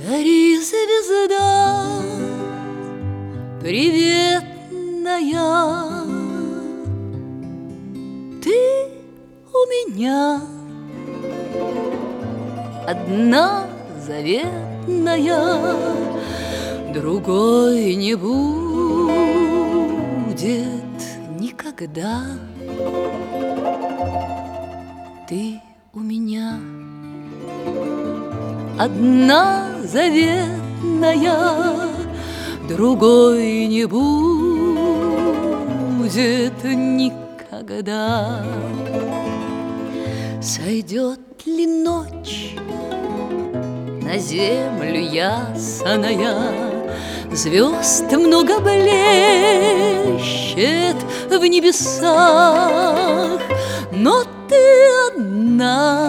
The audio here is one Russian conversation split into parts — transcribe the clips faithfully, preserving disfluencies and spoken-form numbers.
Гори, звезда приветная, ты у меня одна заветная, другой не будет никогда. Ты у меня одна заветная, другой не будет никогда. Сойдет ли ночь на землю ясная, звезд много блещет в небесах, но ты одна,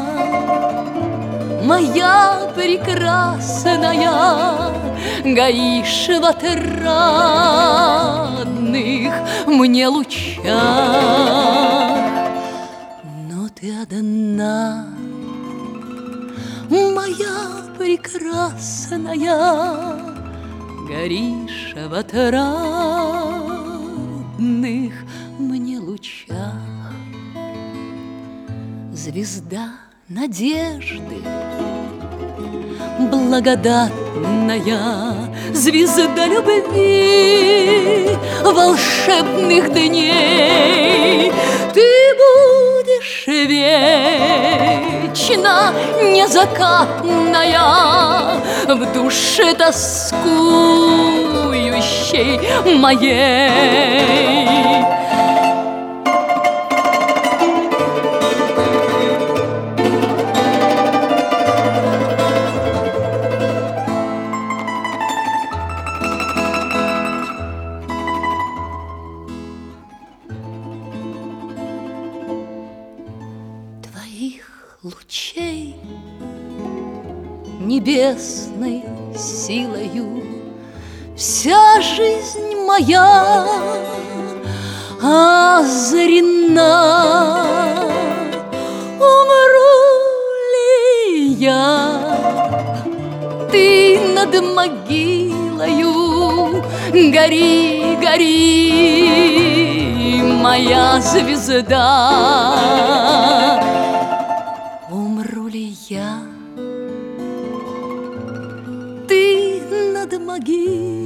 моя прекрасная, горишь в отрадных мне лучах. Но ты одна, моя прекрасная, горишь в отрадных мне лучах. Звезда надежды, благодатная, звезда любви, волшебных дней, ты будешь вечно незакатная в душе тоскующей моей. Лучей небесной силою вся жизнь моя озарена. Умру ли я, ты над могилою гори, гори, моя звезда. Умру ли я, ты над могилой